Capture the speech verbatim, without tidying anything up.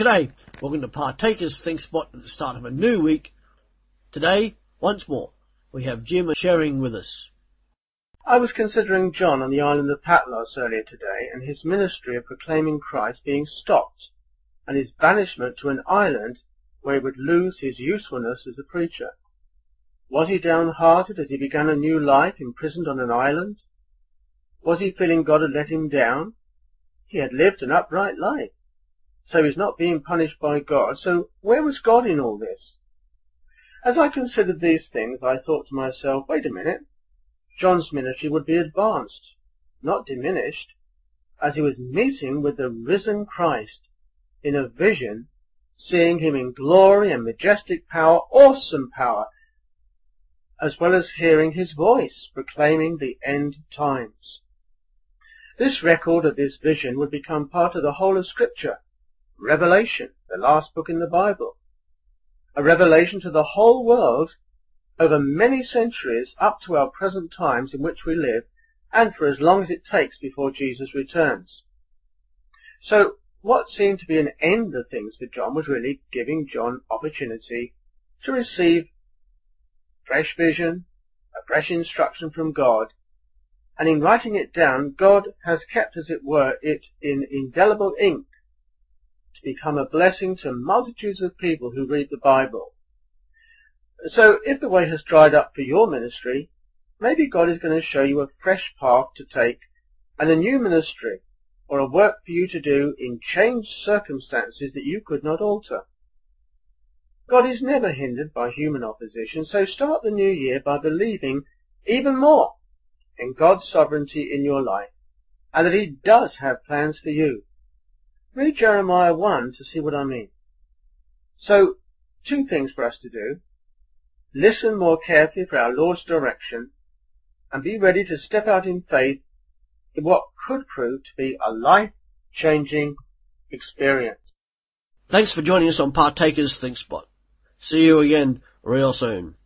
G'day, welcome to Partakers Think Spot at the start of a new week. Today, once more, we have Jim sharing with us. I was considering John on the island of Patmos earlier today, and his ministry of proclaiming Christ being stopped, and his banishment to an island where he would lose his usefulness as a preacher. Was he downhearted as he began a new life imprisoned on an island? Was he feeling God had let him down? He had lived an upright life, so he's not being punished by God. So where was God in all this? As I considered these things, I thought to myself, wait a minute, John's ministry would be advanced, not diminished, as he was meeting with the risen Christ in a vision, seeing him in glory and majestic power, awesome power, as well as hearing his voice proclaiming the end times. This record of this vision would become part of the whole of Scripture, Revelation, the last book in the Bible, a revelation to the whole world over many centuries up to our present times in which we live, and for as long as it takes before Jesus returns. So what seemed to be an end of things for John was really giving John opportunity to receive fresh vision, a fresh instruction from God, and in writing it down, God has kept, as it were, it in indelible ink to become a blessing to multitudes of people who read the Bible. So if the way has dried up for your ministry, maybe God is going to show you a fresh path to take and a new ministry or a work for you to do in changed circumstances that you could not alter. God is never hindered by human opposition, so start the new year by believing even more in God's sovereignty in your life and that he does have plans for you. Read Jeremiah one to see what I mean. So, two things for us to do. Listen more carefully for our Lord's direction and be ready to step out in faith in what could prove to be a life-changing experience. Thanks for joining us on Partakers Think Spot. See you again real soon.